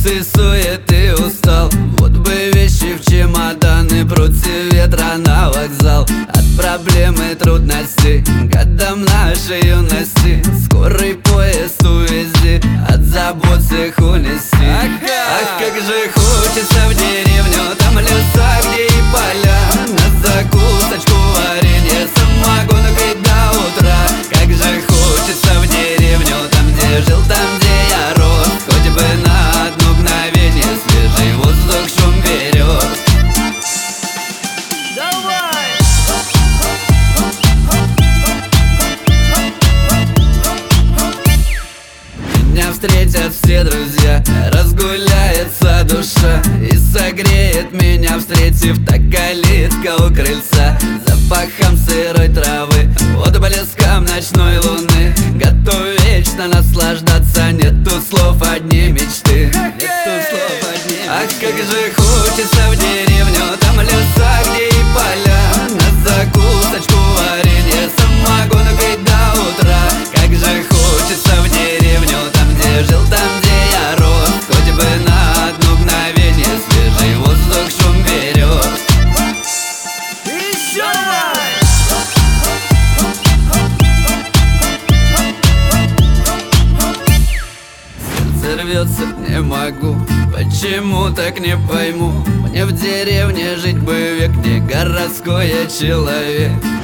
эмоций, суеты устал. Вот бы вещи в чемоданы, против ветра на вокзал. От проблемы трудностей годам нашей юности. Скорый поезд увези, от забот всех унести. Ах, как же хочется в деревню, там леса, где и поля. На закусочку варенье, самогонкой до утра. Как же хочется в деревню, там где жил, там где я рос. Хоть бы на одно мгновение свежий воздух шум берет. Давай! Меня встретят все друзья, разгуляется душа. И согреет меня, встретив, так калитка у крыльца. Запахом сырой травы, отблеском ночной луны. Готов вечно наслаждаться, нету слов, одни мечты. Нету слов, одни мечты. Ах, как же хочется в деревню, там леса, где и поля. На закусочку варенье, самогонкой до утра. Как же хочется в деревню, там где жил, там где я рос. Хоть бы на одно мгновение свежий воздух шум берет. Еще раз! Сердце рвется, не могу, почему так не пойму. Мне в деревне жить бы век, не городской я человек.